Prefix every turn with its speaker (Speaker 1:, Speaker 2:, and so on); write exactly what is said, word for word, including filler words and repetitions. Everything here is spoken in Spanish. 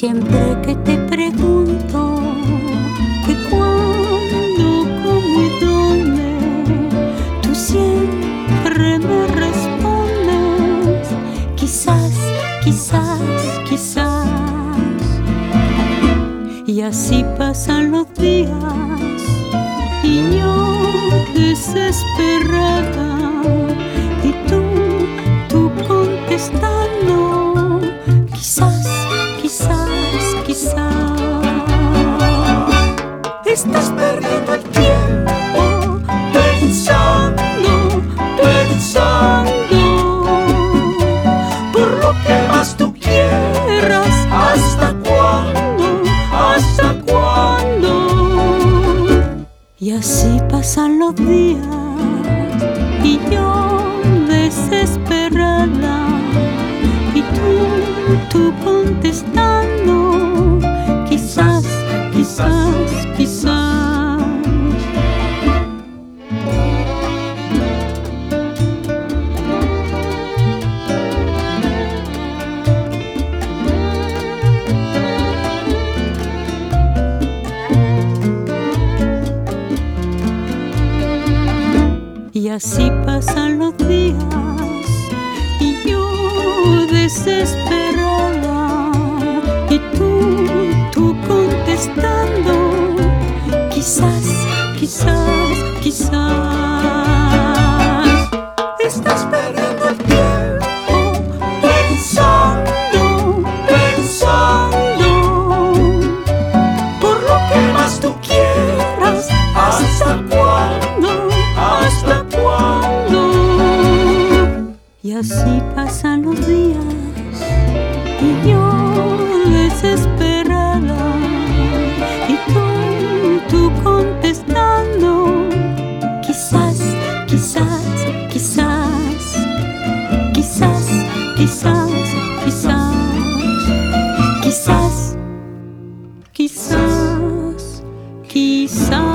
Speaker 1: Siempre que te pregunto que cuándo, cómo y dónde, tú siempre me respondes quizás, quizás, quizás. Y así pasan los días y yo desesperada, y tú, tú contestando quizás, quizás, quizás. Estás perdiendo el tiempo pensando, pensando por lo que más tú quieras. ¿Hasta cuándo? ¿Hasta cuándo? Y así pasan los días y yo desesperada, y tú, tú contestando quizás, quizás, quizás. Y así pasan los días y yo desesperada, y tú, tú contestando quizás, quizás, quizás. Estás perdiendo el tiempo pensando, pensando por lo que más tú quieras. ¿Hasta cuándo? ¿Hasta cuándo? Y así pasan los días y yo desesperada, y tú, tú contestando quizás, quizás, quizás, quizás, quizás, quizás, quizás, quizás, quizás.